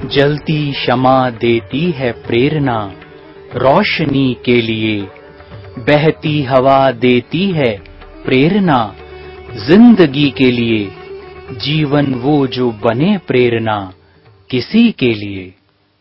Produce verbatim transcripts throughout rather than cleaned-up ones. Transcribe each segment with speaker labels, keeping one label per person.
Speaker 1: जलती क्षमा देती है प्रेरणा रोशनी के लिए, बहती हवा देती है प्रेरणा जिंदगी के लिए, जीवन वो जो बने प्रेरणा किसी के लिए।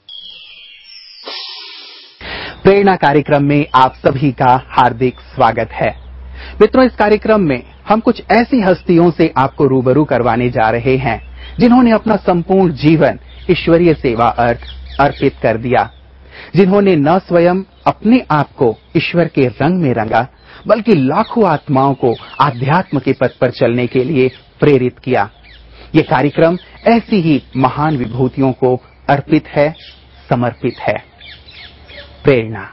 Speaker 2: प्रेरणा कार्यक्रम में आप सभी का हार्दिक स्वागत है। मित्रों, इस कार्यक्रम में हम कुछ ऐसी हस्तियों से आपको रूबरू करवाने जा रहे हैं जिन्होंने अपना संपूर्ण जीवन ईश्वरीय सेवा अर्थ अर्पित कर दिया, जिन्होंने न स्वयं अपने आप को ईश्वर के रंग में रंगा, बल्कि लाखों आत्माओं को आध्यात्म के पथ पर चलने के लिए प्रेरित किया। ये कार्यक्रम ऐसी ही महान विभूतियों को अर्पित है, समर्पित है। प्रेरणा।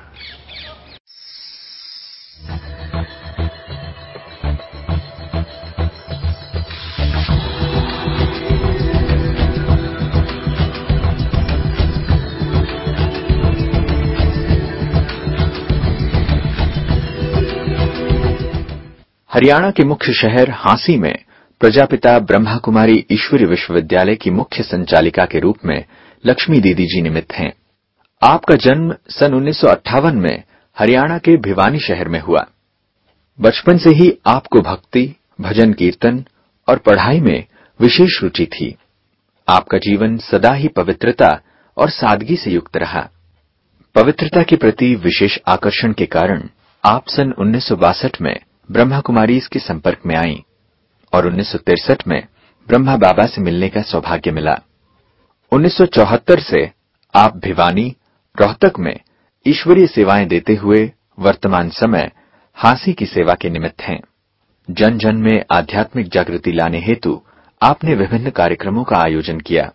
Speaker 3: हरियाणा के मुख्य शहर हांसी में प्रजापिता ब्रह्मा कुमारी ईश्वरी विश्वविद्यालय की मुख्य संचालिका के रूप में लक्ष्मी दीदी जी निमित्त हैं। आपका जन्म सन उन्नीस सौ अट्ठावन में हरियाणा के भिवानी शहर में हुआ। बचपन से ही आपको भक्ति, भजन कीर्तन और पढ़ाई में विशेष रुचि थी। आपका जीवन सदा ही पवित्रता और सादगी से युक्त रहा। पवित्रता के प्रति विशेष आकर्षण के कारण आप सन उन्नीस सौ बासठ में ब्रह्मा कुमारी के संपर्क में आईं और उन्नीस सौ तिरसठ में ब्रह्मा बाबा से मिलने का सौभाग्य मिला। उन्नीस सौ चौहत्तर से आप भिवानी, रोहतक में ईश्वरीय सेवाएं देते हुए वर्तमान समय हांसी की सेवा के निमित्त हैं। जन जन में आध्यात्मिक जागृति लाने हेतु आपने विभिन्न कार्यक्रमों का आयोजन किया।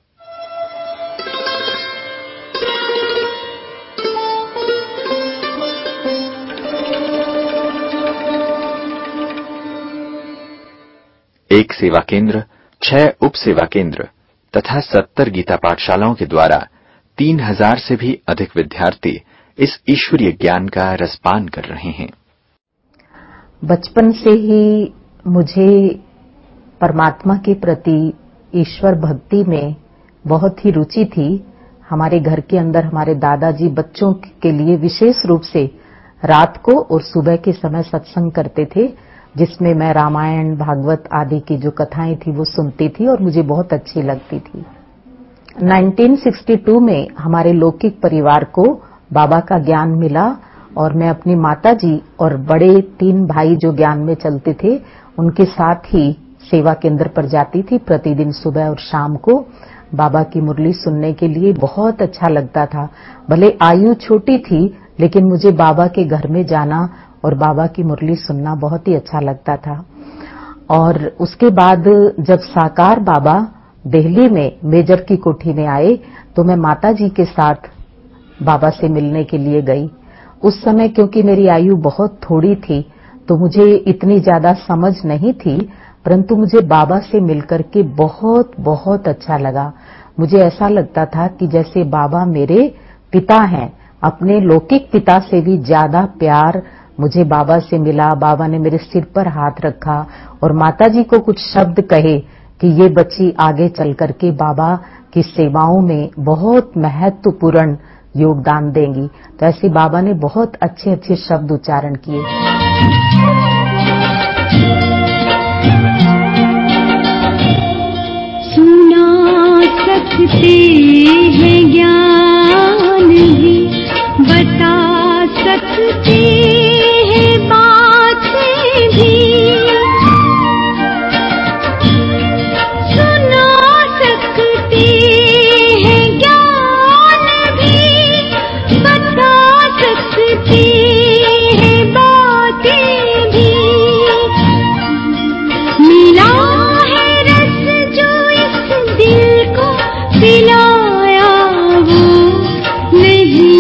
Speaker 3: एक सेवा केंद्र, छह उप सेवा केंद्र तथा सत्तर गीता पाठशालाओं के द्वारा तीन हजार से भी अधिक विद्यार्थी इस ईश्वरीय ज्ञान का रसपान कर रहे हैं।
Speaker 4: बचपन से ही मुझे परमात्मा के प्रति, ईश्वर भक्ति में बहुत ही रुचि थी। हमारे घर के अंदर हमारे दादाजी बच्चों के लिए विशेष रूप से रात को और सुबह के समय सत्संग करते थे, जिसमें मैं रामायण, भागवत आदि की जो कथाएं थी वो सुनती थी और मुझे बहुत अच्छी लगती थी। उन्नीस सौ बासठ में हमारे लौकिक परिवार को बाबा का ज्ञान मिला और मैं अपनी माताजी और बड़े तीन भाई जो ज्ञान में चलते थे उनके साथ ही सेवा केंद्र पर जाती थी। प्रतिदिन सुबह और शाम को बाबा की मुरली सुनने के लिए बहुत अच्छा लगता था। भले आयु छोटी थी, लेकिन मुझे बाबा के घर में जाना और बाबा की मुरली सुनना बहुत ही अच्छा लगता था। और उसके बाद जब साकार बाबा दिल्ली में मेजर की कोठी में आए तो मैं माताजी के साथ बाबा से मिलने के लिए गई। उस समय क्योंकि मेरी आयु बहुत थोड़ी थी तो मुझे इतनी ज्यादा समझ नहीं थी, परंतु मुझे बाबा से मिलकर के बहुत बहुत अच्छा लगा। मुझे ऐसा लगता था कि जैसे बाबा मेरे पिता हैं। अपने लौकिक पिता से भी ज्यादा प्यार मुझे बाबा से मिला। बाबा ने मेरे सिर पर हाथ रखा और माताजी को कुछ शब्द कहे कि ये बच्ची आगे चल करके बाबा की सेवाओं में बहुत महत्वपूर्ण योगदान देंगी। तो ऐसे बाबा ने बहुत अच्छे अच्छे शब्द उच्चारण किए।
Speaker 5: सुना सकते हैं ज्ञान भी, बता सकते हैं बातें भी, सुना सकते हैं ज्ञान भी, बता सकते हैं बातें भी। मिला है रस जो इस दिल को पिलाया वो नहीं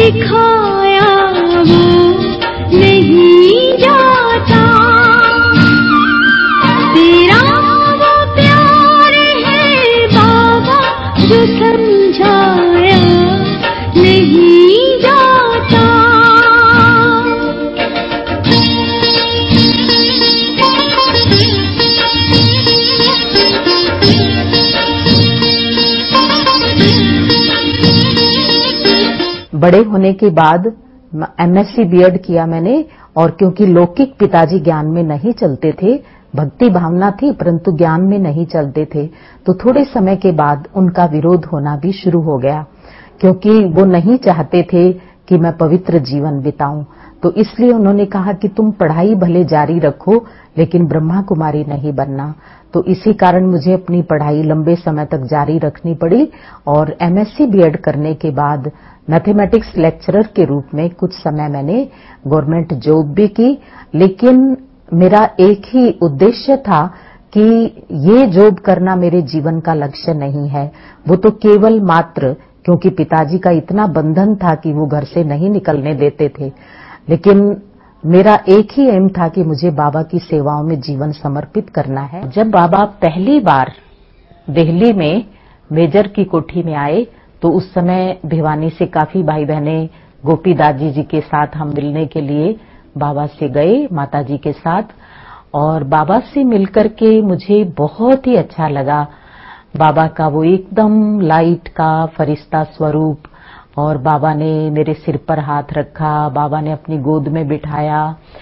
Speaker 5: सिखाया वो नहीं जाता। तेरा वो प्यार है बाबा जो समझाया नहीं जाता।
Speaker 4: बड़े होने के बाद एमएससी बीएड किया मैंने, और क्योंकि लौकिक पिताजी ज्ञान में नहीं चलते थे, भक्ति भावना थी परंतु ज्ञान में नहीं चलते थे, तो थोड़े समय के बाद उनका विरोध होना भी शुरू हो गया, क्योंकि वो नहीं चाहते थे कि मैं पवित्र जीवन बिताऊं। तो इसलिए उन्होंने कहा कि तुम पढ़ाई भले जारी रखो लेकिन ब्रह्मा कुमारी नहीं बनना। तो इसी कारण मुझे अपनी पढ़ाई लंबे समय तक जारी रखनी पड़ी, और एमएससी बीएड करने के बाद मैथमेटिक्स लेक्चरर के रूप में कुछ समय मैंने गवर्नमेंट जॉब भी की। लेकिन मेरा एक ही उद्देश्य था कि ये जॉब करना मेरे जीवन का लक्ष्य नहीं है, वो तो केवल मात्र क्योंकि पिताजी का इतना बंधन था कि वो घर से नहीं निकलने देते थे। लेकिन मेरा एक ही एम था कि मुझे बाबा की सेवाओं में जीवन समर्पित करना है। जब बाबा पहली बार दिल्ली में मेजर की कोठी में आए तो उस समय भिवानी से काफी भाई बहने गोपी दादी जी के साथ हम मिलने के लिए बाबा से गए, माता जी के साथ, और बाबा से मिलकर के मुझे बहुत ही अच्छा लगा। बाबा का वो एकदम लाइट का फरिश्ता स्वरूप, और बाबा ने मेरे सिर पर हाथ रखा, बाबा ने अपनी गोद में बिठाया,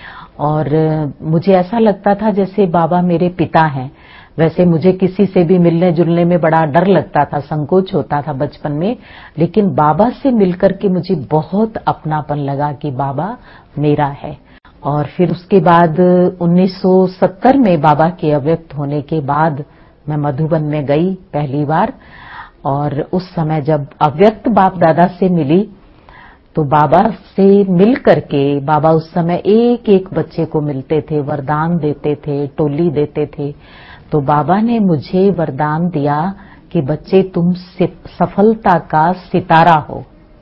Speaker 4: और मुझे ऐसा लगता था जैसे बाबा मेरे पिता हैं। वैसे मुझे किसी से भी मिलने जुलने में बड़ा डर लगता था, संकोच होता था बचपन में, लेकिन बाबा से मिलकर के मुझे बहुत अपनापन लगा कि बाबा मेरा है। और फिर उसके बाद उन्नीस सौ सत्तर में बाबा के अव्यक्त होने के बाद मैं मधुबन में गई पहली बार, और उस समय जब अव्यक्त बाप दादा से मिली तो बाबा से मिल करके बाबा उस समय एक एक बच्चे को मिलते थे, वरदान देते थे, टोली देते थे। तो बाबा ने मुझे वरदान दिया कि बच्चे तुम सफलता का सितारा हो।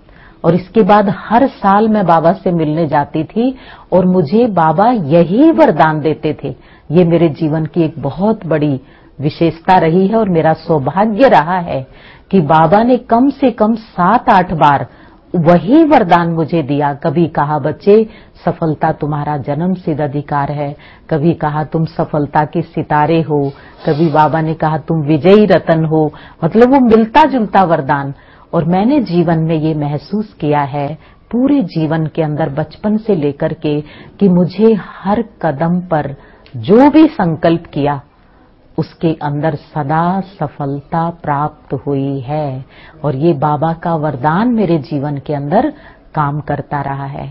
Speaker 4: और इसके बाद हर साल मैं बाबा से मिलने जाती थी और मुझे बाबा यही वरदान देते थे। ये मेरे जीवन की एक बहुत बड़ी विशेषता रही है और मेरा सौभाग्य रहा है कि बाबा ने कम से कम सात आठ बार वही वरदान मुझे दिया। कभी कहा बच्चे सफलता तुम्हारा जन्म सिद्ध अधिकार है, कभी कहा तुम सफलता के सितारे हो, कभी बाबा ने कहा तुम विजयी रतन हो। मतलब वो मिलता जुलता वरदान। और मैंने जीवन में ये महसूस किया है पूरे जीवन के अंदर बचपन से लेकर के कि मुझे हर कदम पर जो भी संकल्प किया उसके अंदर सदा सफलता प्राप्त हुई है। और ये बाबा का वरदान मेरे जीवन के अंदर काम करता रहा है।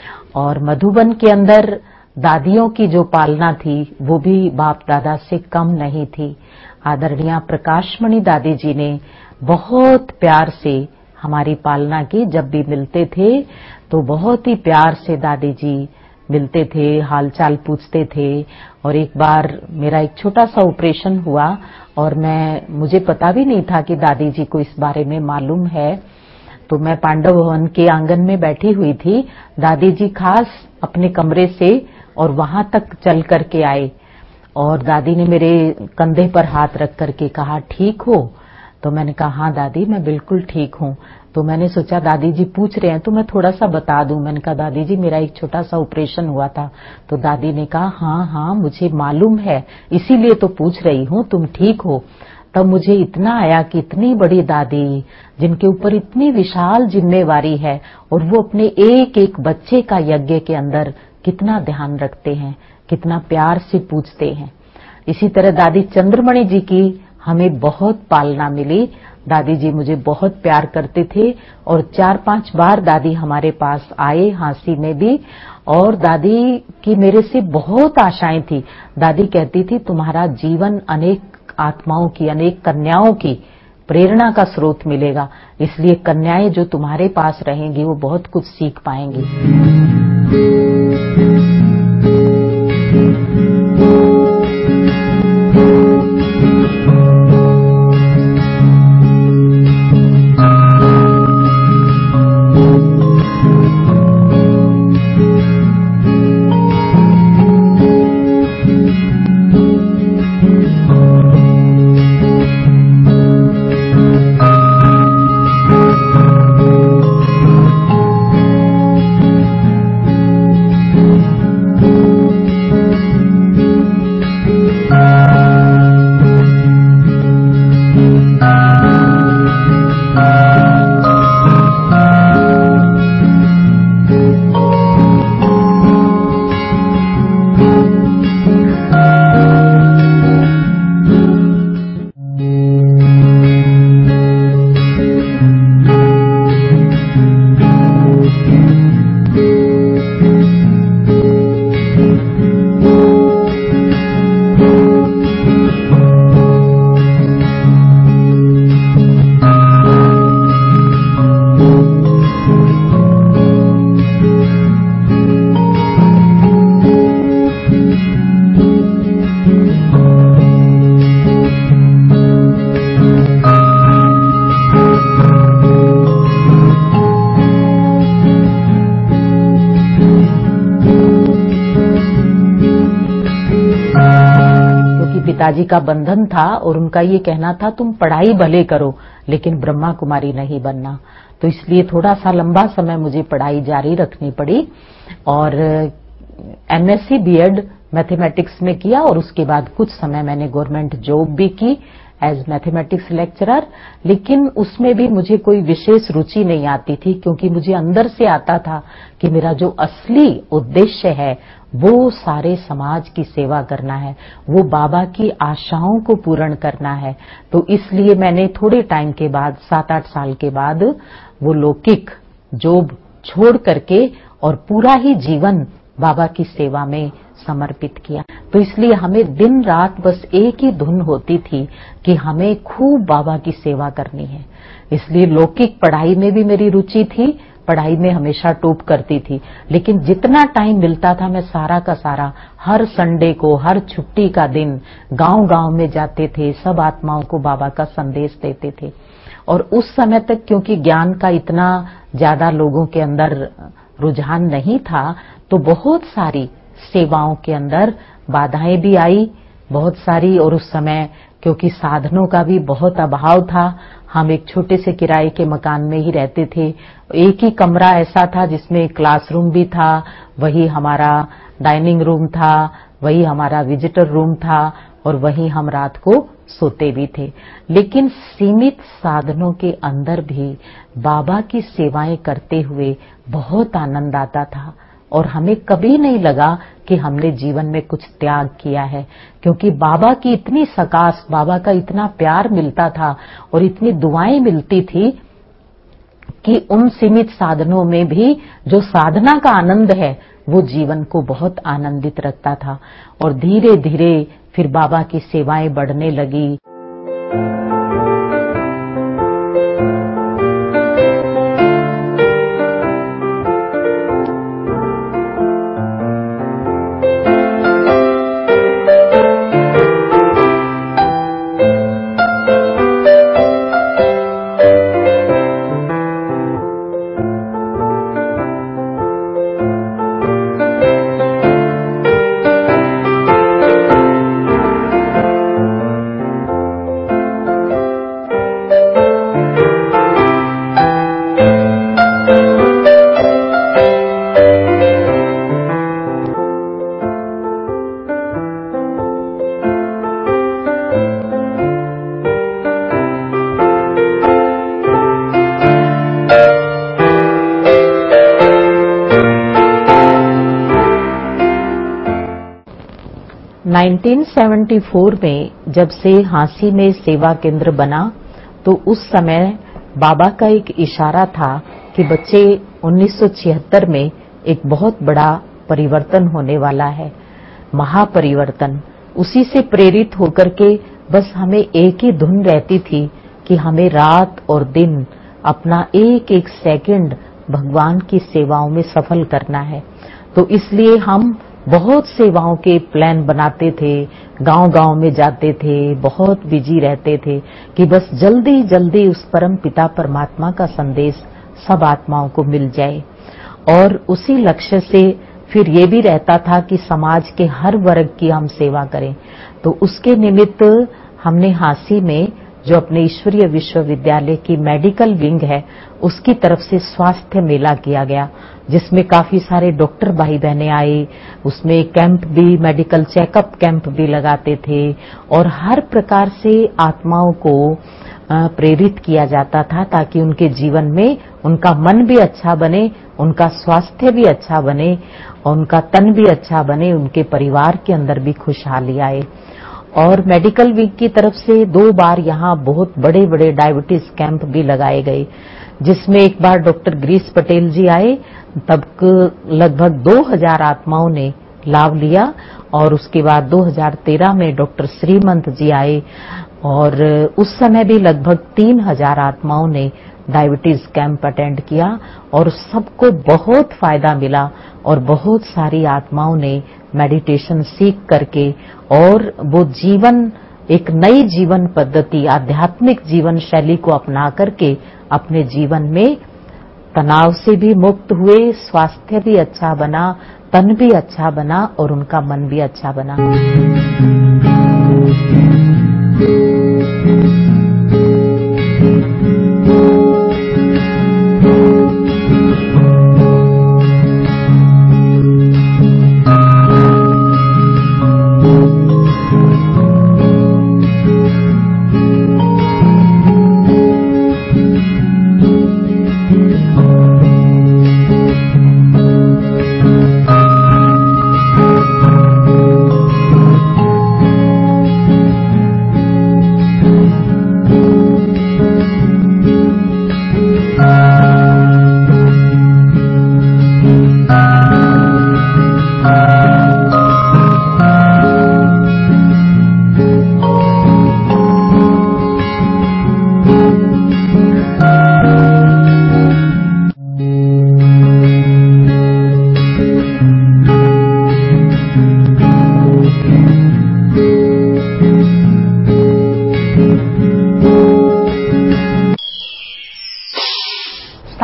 Speaker 4: और मधुबन के अंदर दादियों की जो पालना थी वो भी बाप दादा से कम नहीं थी। आदरणीय प्रकाशमणि दादी जी ने बहुत प्यार से हमारी पालना की। जब भी मिलते थे तो बहुत ही प्यार से दादी जी मिलते थे, हालचाल पूछते थे। और एक बार मेरा एक छोटा सा ऑपरेशन हुआ और मैं मुझे पता भी नहीं था कि दादी जी को इस बारे में मालूम है। तो मैं पांडव भवन के आंगन में बैठी हुई थी, दादी जी खास अपने कमरे से और वहां तक चल करके आए और दादी ने मेरे कंधे पर हाथ रख करके कहा ठीक हो। तो मैंने कहा हाँ दादी मैं बिल्कुल ठीक हूँ। तो मैंने सोचा दादी जी पूछ रहे हैं तो मैं थोड़ा सा बता दूं। मैंने कहा दादी जी मेरा एक छोटा सा ऑपरेशन हुआ था। तो दादी ने कहा हाँ हाँ मुझे मालूम है, इसीलिए तो पूछ रही हूँ तुम ठीक हो। तब मुझे इतना आया कि इतनी बड़ी दादी जिनके ऊपर इतनी विशाल जिम्मेवारी है और वो अपने एक एक बच्चे का यज्ञ के अंदर कितना ध्यान रखते हैं, कितना प्यार से पूछते हैं। इसी तरह दादी चंद्रमणि जी की हमें बहुत पालना मिली। दादी जी मुझे बहुत प्यार करते थे और चार पांच बार दादी हमारे पास आए, हाँसी में भी। और दादी की मेरे से बहुत आशाएं थी। दादी कहती थी तुम्हारा जीवन अनेक आत्माओं की, अनेक कन्याओं की प्रेरणा का स्रोत मिलेगा, इसलिए कन्याएं जो तुम्हारे पास रहेंगी वो बहुत कुछ सीख पाएंगी। पिताजी का बंधन था और उनका ये कहना था तुम पढ़ाई भले करो लेकिन ब्रह्मा कुमारी नहीं बनना। तो इसलिए थोड़ा सा लंबा समय मुझे पढ़ाई जारी रखनी पड़ी और एमएससी बीएड मैथमेटिक्स में किया और उसके बाद कुछ समय मैंने गवर्नमेंट जॉब भी की एज मैथमेटिक्स लेक्चरर। लेकिन उसमें भी मुझे कोई विशेष रुचि नहीं आती थी क्योंकि मुझे अंदर से आता था कि मेरा जो असली उद्देश्य है वो सारे समाज की सेवा करना है, वो बाबा की आशाओं को पूर्ण करना है। तो इसलिए मैंने थोड़े टाइम के बाद, सात आठ साल के बाद, वो लौकिक जॉब छोड़ करके और पूरा ही जीवन बाबा की सेवा में समर्पित किया। तो इसलिए हमें दिन रात बस एक ही धुन होती थी कि हमें खूब बाबा की सेवा करनी है। इसलिए लौकिक पढ़ाई में भी मेरी रुचि थी, पढ़ाई में हमेशा टॉप करती थी, लेकिन जितना टाइम मिलता था मैं सारा का सारा हर संडे को, हर छुट्टी का दिन गांव-गांव में जाते थे, सब आत्माओं को बाबा का संदेश देते थे। और उस समय तक क्योंकि ज्ञान का इतना ज्यादा लोगों के अंदर रुझान नहीं था, तो बहुत सारी सेवाओं के अंदर बाधाएं भी आई, बहुत सारी। और उस समय क्योंकि साधनों का भी बहुत अभाव था, हम एक छोटे से किराए के मकान में ही रहते थे। एक ही कमरा ऐसा था जिसमें क्लासरूम भी था, वही हमारा डाइनिंग रूम था, वही हमारा विजिटर रूम था और वहीं हम रात को सोते भी थे। लेकिन सीमित साधनों के अंदर भी बाबा की सेवाएं करते हुए बहुत आनंद आता था और हमें कभी नहीं लगा कि हमने जीवन में कुछ त्याग किया है, क्योंकि बाबा की इतनी सकाश, बाबा का इतना प्यार मिलता था और इतनी दुआएं मिलती थी कि उन सीमित साधनों में भी जो साधना का आनंद है वो जीवन को बहुत आनंदित रखता था। और धीरे धीरे फिर बाबा की सेवाएं बढ़ने लगी। उन्नीस सौ चौहत्तर में जब से हांसी में सेवा केंद्र बना तो उस समय बाबा का एक इशारा था कि बच्चे उन्नीस सौ छिहत्तर में एक बहुत बड़ा परिवर्तन होने वाला है, महापरिवर्तन। उसी से प्रेरित होकर के बस हमें एक ही धुन रहती थी कि हमें रात और दिन अपना एक एक सेकंड भगवान की सेवाओं में सफल करना है। तो इसलिए हम बहुत सेवाओं के प्लान बनाते थे, गांव-गांव में जाते थे, बहुत बिजी रहते थे कि बस जल्दी जल्दी उस परम पिता परमात्मा का संदेश सब आत्माओं को मिल जाए। और उसी लक्ष्य से फिर ये भी रहता था कि समाज के हर वर्ग की हम सेवा करें। तो उसके निमित्त हमने हांसी में जो अपने ईश्वरीय विश्वविद्यालय की मेडिकल विंग है उसकी तरफ से स्वास्थ्य मेला किया गया, जिसमें काफी सारे डॉक्टर भाई बहनें आए। उसमें कैंप भी, मेडिकल चेकअप कैंप भी लगाते थे और हर प्रकार से आत्माओं को प्रेरित किया जाता था ताकि उनके जीवन में उनका मन भी अच्छा बने, उनका स्वास्थ्य भी अच्छा बने और उनका तन भी अच्छा बने, उनके परिवार के अंदर भी खुशहाली आए। और मेडिकल वीक की तरफ से दो बार यहाँ बहुत बड़े बड़े डायबिटीज कैंप भी लगाए गए, जिसमें एक बार डॉक्टर गिरीश पटेल जी आए, तब लगभग दो हज़ार आत्माओं ने लाभ लिया। और उसके बाद दो हज़ार तेरह में डॉक्टर श्रीमंत जी आए और उस समय भी लगभग तीन हज़ार आत्माओं ने डायबिटीज कैंप अटेंड किया और सबको बहुत फायदा मिला और बहुत सारी आत्माओं ने मेडिटेशन सीख करके और वो जीवन, एक नई जीवन पद्धति, आध्यात्मिक जीवन शैली को अपना करके अपने जीवन में तनाव से भी मुक्त हुए, स्वास्थ्य भी अच्छा बना, तन भी अच्छा बना और उनका मन भी अच्छा बना।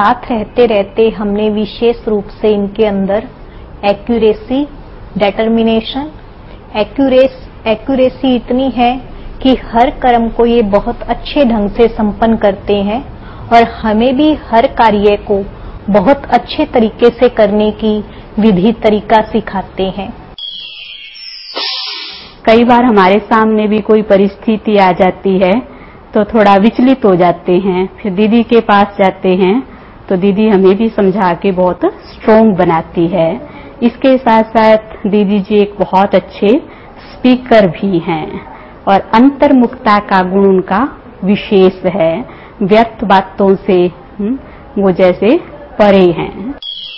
Speaker 4: साथ रहते रहते हमने विशेष रूप से इनके अंदर एक्यूरेसी, डिटर्मिनेशन, एक्यूरेस एक्यूरेसी इतनी है कि हर कर्म को ये बहुत अच्छे ढंग से संपन्न करते हैं और हमें भी हर कार्य को बहुत अच्छे तरीके से करने की विधि तरीका सिखाते हैं।
Speaker 6: कई बार हमारे सामने भी कोई परिस्थिति आ जाती है तो थोड़ा विचलित हो जाते हैं, फिर दीदी के पास जाते हैं तो दीदी हमें भी समझा के बहुत स्ट्रोंग बनाती है। इसके साथ साथ दीदी जी एक बहुत अच्छे स्पीकर भी हैं और अंतर्मुखता का गुण उनका विशेष है। व्यर्थ बातों से वो जैसे परे हैं।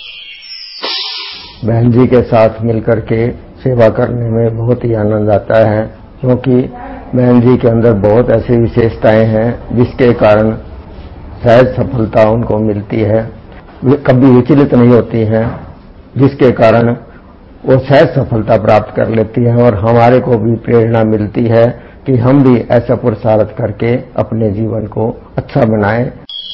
Speaker 7: बहन जी के साथ मिलकर के सेवा करने में बहुत ही आनंद आता है, क्योंकि बहन जी के अंदर बहुत ऐसी विशेषताएं हैं जिसके कारण सहज सफलता उनको मिलती है, वे कभी विचलित नहीं होती हैं, जिसके कारण वो सहज सफलता प्राप्त कर लेती हैं और हमारे को भी प्रेरणा मिलती है कि हम भी ऐसा पुरुषार्थ करके अपने जीवन को अच्छा बनाएं।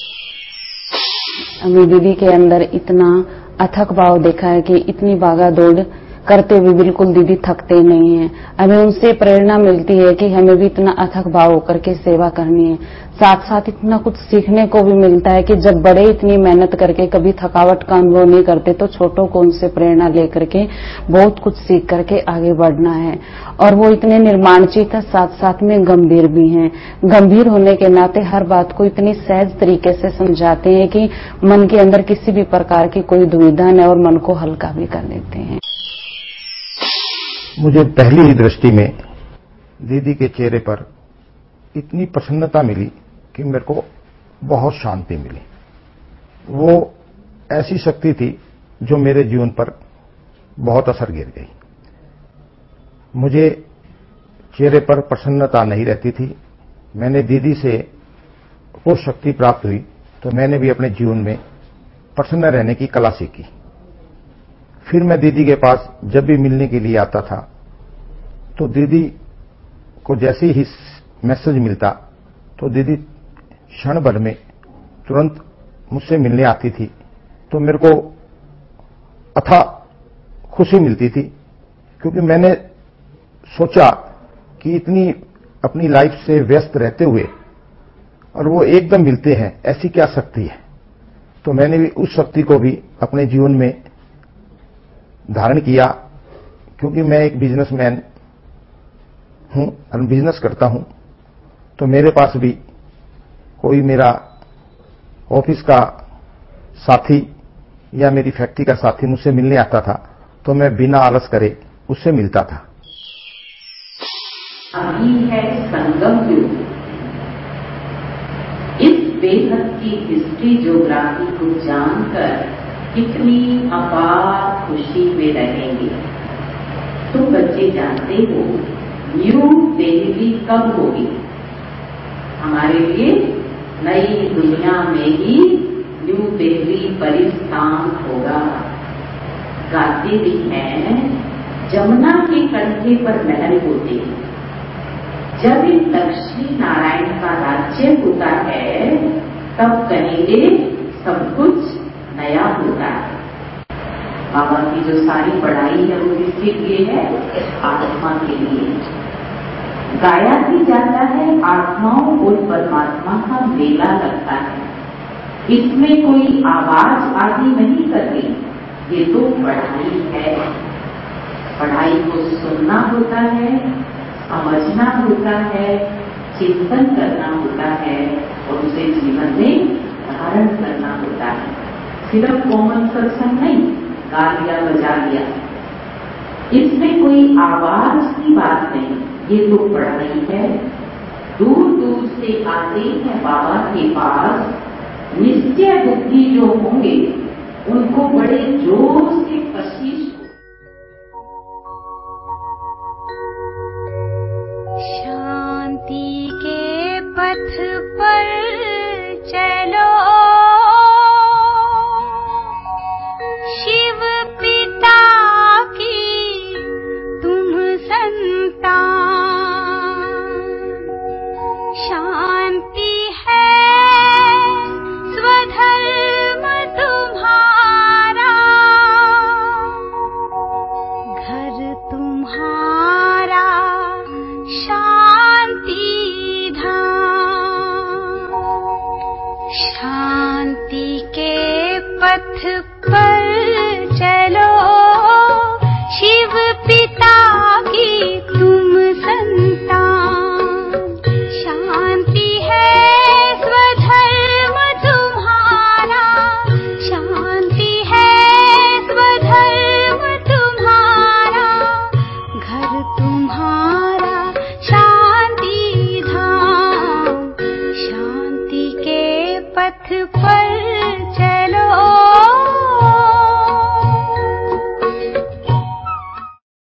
Speaker 6: हमें दीदी के अंदर इतना अथक भाव देखा है कि इतनी भागा दौड़ करते हुए बिल्कुल दीदी थकते नहीं हैं। हमें उनसे प्रेरणा मिलती है कि हमें भी इतना अथक भाव होकर के सेवा करनी है। साथ साथ इतना कुछ सीखने को भी मिलता है कि जब बड़े इतनी मेहनत करके कभी थकावट का अनुभव नहीं करते तो छोटों को उनसे प्रेरणा लेकर के बहुत कुछ सीख करके आगे बढ़ना है। और वो इतने निर्माणचित है, साथ साथ में गंभीर भी हैं। गंभीर होने के नाते हर बात को इतनी सहज तरीके से समझाते हैं कि मन के अंदर किसी भी प्रकार की कोई दुविधा न और मन को हल्का भी कर देते हैं।
Speaker 8: मुझे पहली ही दृष्टि में दीदी के चेहरे पर इतनी प्रसन्नता मिली कि मेरे को बहुत शांति मिली। वो ऐसी शक्ति थी जो मेरे जीवन पर बहुत असर गिर गई। मुझे चेहरे पर प्रसन्नता नहीं रहती थी। मैंने दीदी से वो शक्ति प्राप्त हुई तो मैंने भी अपने जीवन में प्रसन्न रहने की कला सीखी। फिर मैं दीदी के पास जब भी मिलने के लिए आता था तो दीदी को जैसे ही मैसेज मिलता तो दीदी क्षण भर में तुरंत मुझसे मिलने आती थी, तो मेरे को अथाह खुशी मिलती थी, क्योंकि मैंने सोचा कि इतनी अपनी लाइफ से व्यस्त रहते हुए और वो एकदम मिलते हैं, ऐसी क्या शक्ति है। तो मैंने भी उस शक्ति को भी अपने जीवन में धारण किया, क्योंकि मैं एक बिजनेसमैन हूं और बिजनेस करता हूं। तो मेरे पास भी कोई मेरा ऑफिस का साथी या मेरी फैक्ट्री का साथी मुझसे मिलने आता था तो मैं बिना आलस करे उससे मिलता था।
Speaker 9: अभी है संगम युग। इस बेहद की हिस्ट्री ज्योग्राफी को जानकर कितनी अपार खुशी में रहेंगे। तो बच्चे जानते हो न्यू दिल्ली कब होगी? हमारे लिए नई दुनिया में ही न्यू दिल्ली परिस्थान होगा। गाते भी हैं जमुना के कंठे पर महल होते हैं। जब इन लक्ष्मी नारायण का राज्य होता है तब कहेंगे सब कुछ नया होता है। बाबा की जो सारी पढ़ाई है वो किसके लिए है? आत्मा के लिए। गाया भी जाता है आत्माओं और परमात्मा का मेला लगता है। इसमें कोई आवाज आदि नहीं करती, ये तो पढ़ाई है। पढ़ाई को सुनना होता है, समझना होता है, चिंतन करना होता है और उसे जीवन में धारण करना होता है। सिर्फ कॉमन सत्संग नहीं, गा लिया बजा लिया, इसमें कोई आवाज की बात नहीं, ये तो पढ़ाई है। दूर दूर से आते हैं बाबा के पास, निश्चय बुद्धि जो होंगे उनको बड़े जोर से कशिश।
Speaker 5: शांति के पथ पर चलो, शिव पिता की तुम संतान। शांति है स्वधर्म शांति के पथ पर चलो, शिव पिता की तुम संतान। शांति है स्वधर्म तुम्हारा, शांति है स्वधर्म तुम्हारा, घर तुम्हारा शांति धाम। शांति के पथ पर